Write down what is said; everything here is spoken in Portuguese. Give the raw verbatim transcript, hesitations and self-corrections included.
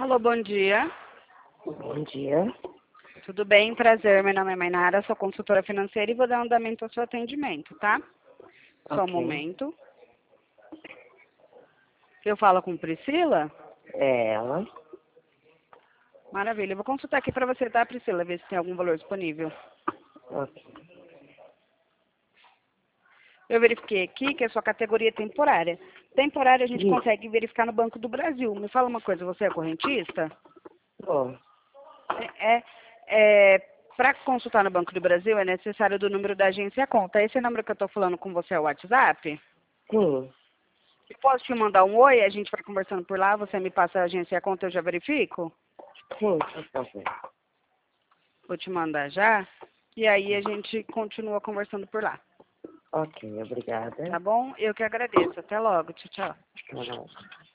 Alô, bom dia. Bom dia. Tudo bem? Prazer, meu nome é Mainara, sou consultora financeira e vou dar andamento ao seu atendimento, tá? Só um Ok. momento. Eu falo com Priscila? É ela. Maravilha. Eu vou consultar aqui para você, tá, Priscila? Ver se tem algum valor disponível. Ok. Eu verifiquei aqui que a sua categoria é temporária. Temporária a gente Isso. consegue verificar no Banco do Brasil. Me fala uma coisa, você é correntista? Bom, É, é, para consultar no Banco do Brasil é necessário do número da agência a conta. Esse número que eu estou falando com você é o WhatsApp? sim. Eu posso te mandar um oi, a gente vai conversando por lá, você me passa a agência e a conta, eu já verifico? Sim, por favor. Vou te mandar já. E aí a gente continua conversando por lá. Ok, obrigada. Tá bom? Eu que agradeço. Até logo. Tchau, tchau. Tchau.